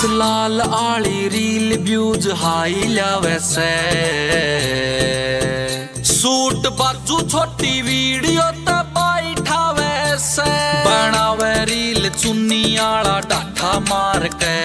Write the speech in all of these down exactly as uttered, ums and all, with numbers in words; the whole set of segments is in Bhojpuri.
लाल आली रील व्यूज हाई लावे से सूट बाजू छोटी वीडियो त बैठावे से बनावे रील चुन्नी आला डाठा मार के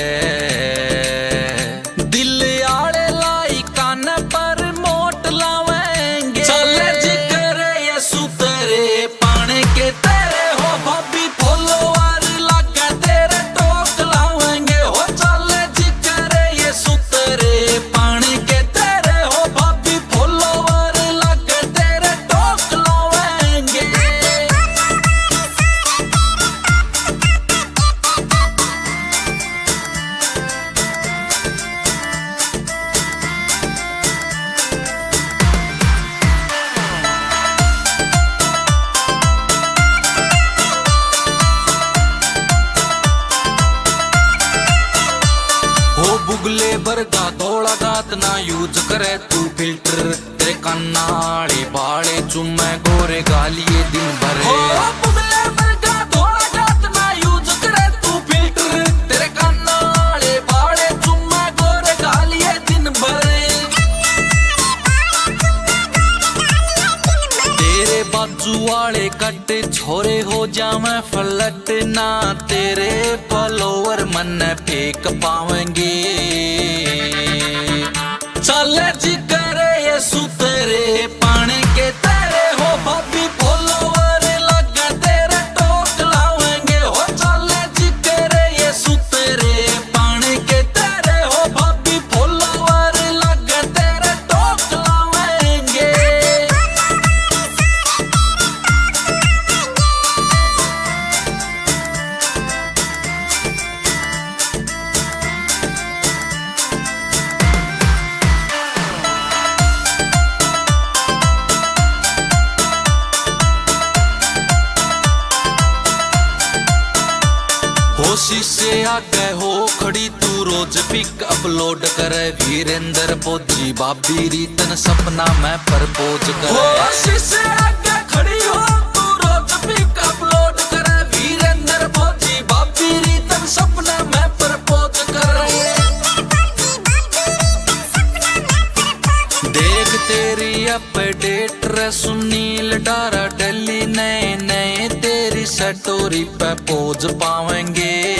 दिल आले लाई कान पर मोट लावेंगे चले जिक्र ये सुतरे पाने के तेरे हो भाभी फॉलोवर लगा तेरे टोक लावेंगे हो चले जिक्र ये सुतरे पाने के तेरे हो भाभी फॉलोवर लगा तेरे टोक लावेंगे। बुगले बरगा धोला गात ना यूज करे तू फिल्टर तेरे कन्नाले बाले चुम्मे गोरे गालिए दिन भर बुगले बरगा धोला गात ना यूज करे तू फिल्टर तेरे कन्नाले बाले चुम्मे गोरे गालिए दिन भर तेरे बाजू वाले कट्टे छोरे हो जावे फलट ना तेरे फॉलोवर मन फेंक पावेंगे चले जिक्र ये सुतरे पाने के तेरे हो भाभी फॉलोवर लगा तेरे टोक लावेंगे हो चले जिक्र ये सुतरे पाने के तेरे हो भाभी फॉलोवर लगा तेरे टोक लावेंगे। होशी से आगे हो खड़ी तू रोज पिक अपलोड करे वीरेंद्र फौजी भाभी रीतन सपना में प्रपोज करे होशी से आगे खड़ी हो तू रोज पिक अपलोड करे वीरेंद्र फौजी भाभी रीतन सपना में प्रपोज करे देख तेरी अपडेट रे सुनील डारा डली नए नए तेरी स्टोरी पे पोज पावेंगे